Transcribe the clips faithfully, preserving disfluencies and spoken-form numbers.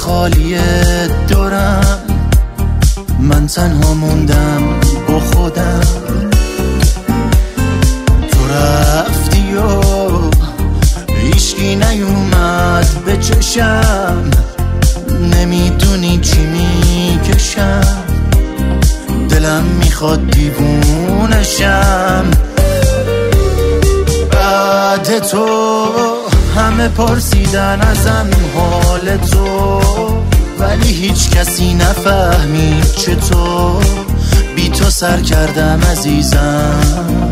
خالی دورم، من تنها موندم با خودم. تو رفتی و هیچکی نیومد به چشم، نمیدونی چی میکشم، دلم میخواد دیوونشم. بعد تو همه پرسیدن ازم حال تو، ولی هیچ کسی نفهمید چطور بی تو سر کردم عزیزم.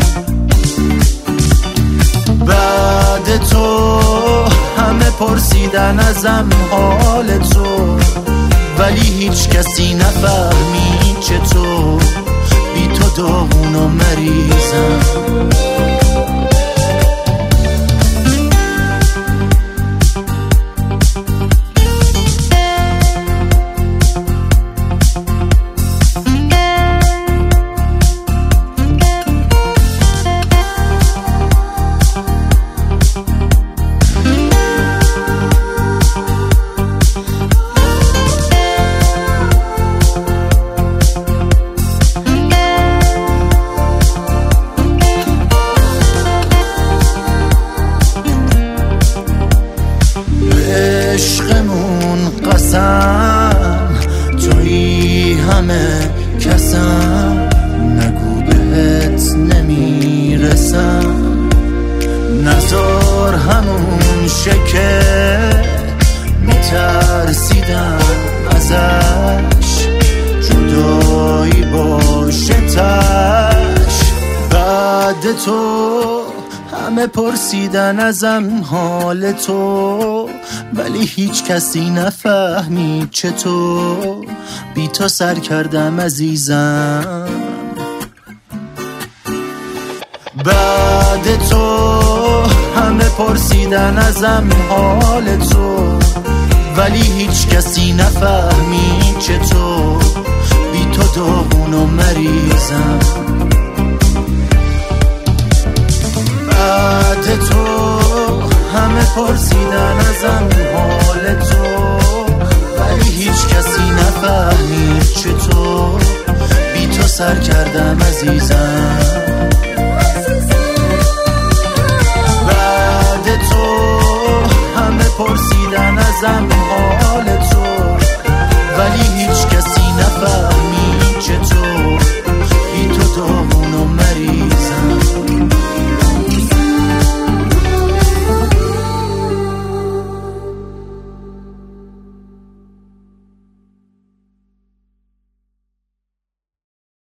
بعد تو همه پرسیدن ازم حال تو، ولی هیچ کسی نفهمید چطور بی تو داغون و مریضم. عشقمون قسم توی همه کسم، نگو بهت نمیرسم، نذار همون شکه میترسیدم ازش، جدایی باشه تش. بعد تو همه پرسیدن ازم حال تو، ولی هیچ کسی نفهمید چطور بی تو سر کردم عزیزم. بعد تو همه پرسیدن ازم حال تو، ولی هیچ کسی نفهمید چطور بی تو داغون و مریضم. بعد تو همه پرسیدن ازم حال تو، ولی هیچ کسی نفهمید چطور بی تو سر کردم عزیزم.